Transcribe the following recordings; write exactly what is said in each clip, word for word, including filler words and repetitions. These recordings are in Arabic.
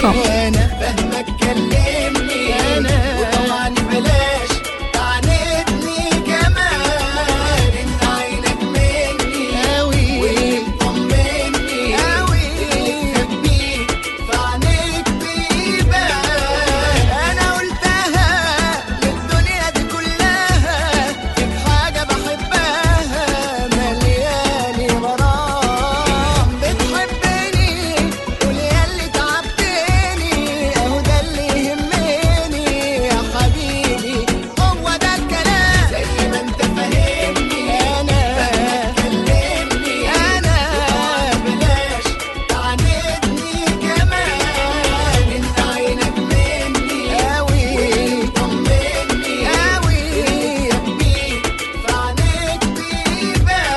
كوم. انا فاهمك كلمني انا وطبعا بلاش تعاندني كمان، انت عينك مني اوي ومطمني اوي، تخبيك في عينيك بيبان. انا قلتها للدنيا دي كلها، فيك حاجه بحبها ملياني غرام، بتحبني قول ياللي تعبتني، اهو ده اللي يهمني يا حبيبي، هو ده الكلام زي ما انت فاهمني. انا كلمني انا بلاش تعاندني كمان، انت عينك مني اوي طمني اوي، يكفيك في عينيك بيبان.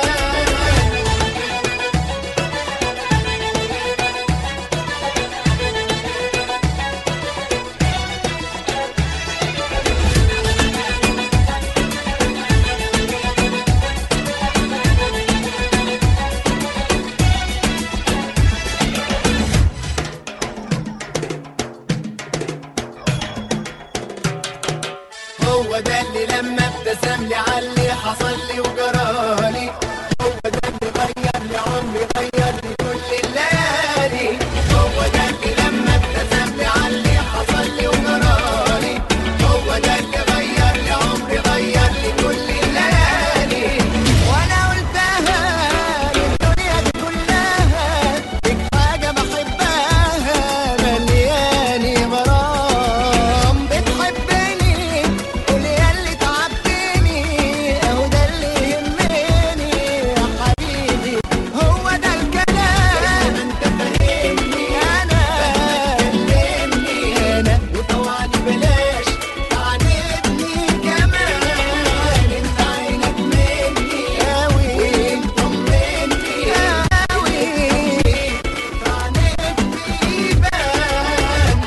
هو ده اللي لما ابتسم لي علي حصل لي وجرالي، هو ده اللي غير لي عمري غير لي كل الليالي، هو ده اللي لما ابتسم لي علي حصل لي وجرالي، هو ده اللي غير لي عمري غير لي كل الليالي. وانا قلتها للدنيا دي كلها، فيك حاجه بحبها ملياني غرام، بتحبني قول ياللي تعبتني، اهو ده اللي يهمني يا حبيبي، هو ده الكلام انت فاهمني. انا كلمني انا وطوعني بلاش تعاندني كمان، انت عينك مني اوي طمني اوي، في عينيك بيبان.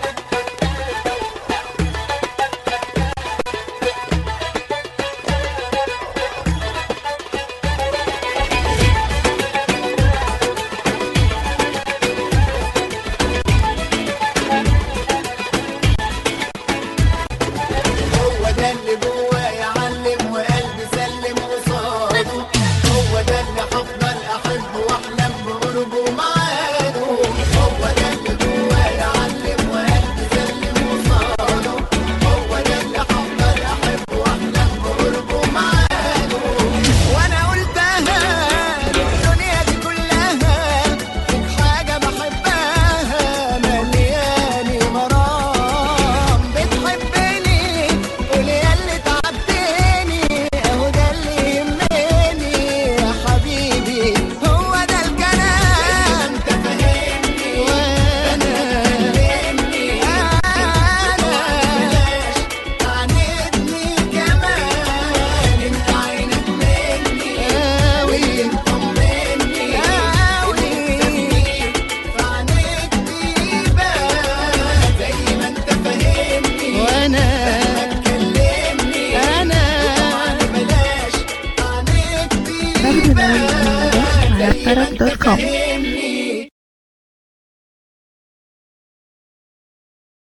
هو ده اللي جوايا علم وقلبي سلم قصاده، هو ده اللي هفضل احبه واحلم بقربه معاده، هو ده اللي جوايا علم وقلبي سلم قصاده، هو ده اللي هفضل احبه واحلم بقربه معاده. وانا قلتها للدنيا دي كلها، فيك حاجه بحبها ملياني غرام، بتحبني قول ياللي تعبتني، اهو ده اللي يهمني يا حبيبي، هو ده الكلام انت فاهمني. وانا كلمني انا بلاش تعاندني كمان، انت عينك مني اوي طمني اوي، تخبيك في عينيك بيبان زي ما انت فاهمني. وانا كلمني انا بلاش عينيك برضو بيبان على طرب دوت كوم.